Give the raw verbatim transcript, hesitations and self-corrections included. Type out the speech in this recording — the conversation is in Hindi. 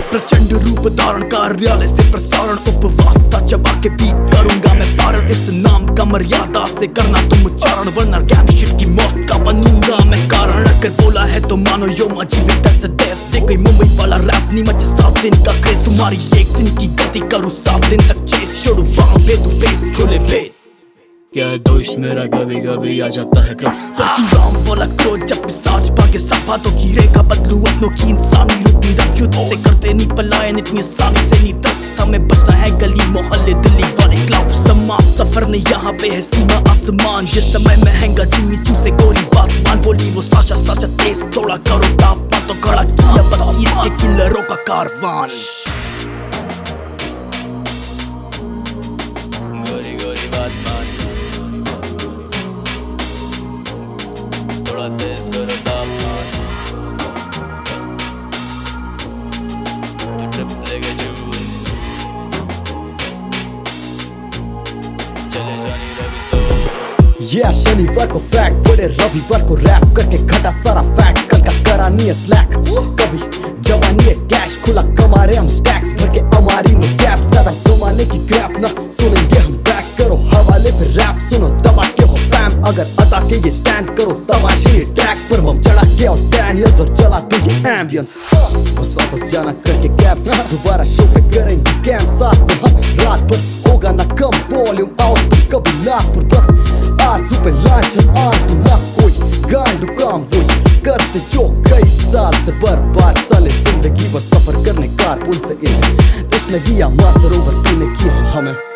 प्रचंड रूप धारण कार्यालय से प्रसारण उपवासता चबा के बीट करूंगा मैं पारण। इस नाम का मर्यादा से करना तुम उच्चारण, वरना गैंग शिट की मौत का बनूंगा मैं कारण। अगर बोला है तो मानो यो मा जीवित ऐसे देश दे गई मुंबई वाला रैप नहीं मचे सात दिन का क्रेज। तुम्हारी एक दिन की गति करूँ सात दिन तक चेस, छोड़ू बाँव बेदू बेस खोले भेद। क्या दोष मेरा कभी कभी आ जाता है क्रम, परशुराम वाला क्रोध जब पिशाच भागे सफा तो की रेखा बदलू अपनों की इंसानी रूप नहीं रख युद्ध से करते नहीं पलायन इतनी आसानी से नहीं दस्त। हमें बचना है गली मोहल्ले दिल्ली वाले क्लब समाप्त सफर नहीं यहाँ पे है सीमा आसमान। जिस समय महंगा चुनी चू से गोरी बात मान बोली वो साशा साशा तेज थोड़ा करो तापमान तो खड़ा किया बत्तीस के किलरों का कारवान। गोरी गोरी बात मान थोड़ा तेज करो तापमान, तो ट्रिप लेके चून चले जानी रवि तो। Yeah, शनिवार को फैक्ट बड़े रविवार को रैप करके घटा सारा फैक्ट। कल का करा नहीं है स्लैक, कभी जवानी है कैश खुला कमा रहे हम स्टैक्स भर के हमारी नो कैप। ज्यादा जमाने की क्रैप ना सुनेंगे हम बैक, करो हवाले पे रैप सुनो दबा के हो फैम। अगर अदा के ये स्टैंड करो तमाशे ये ट्रैक पर हम चढ़ा के और डैनियल्स और चला दो ये एम्बियंस। बस वापस जाना करके कैप, दोबारा शो पे करेंगे कैंप साथ में हम रात भर। होगा ना कम वॉल्यूम आउट कभी नागपुर बस आरज़ू पे लांछन आन तू ना कोई गांडू काम वही करते जो कई साल से बर्बाद साले जिंदगी भर सफर करने कारपूल से इन्हें देश ने दिया माँ सरोवर पीने की हमें।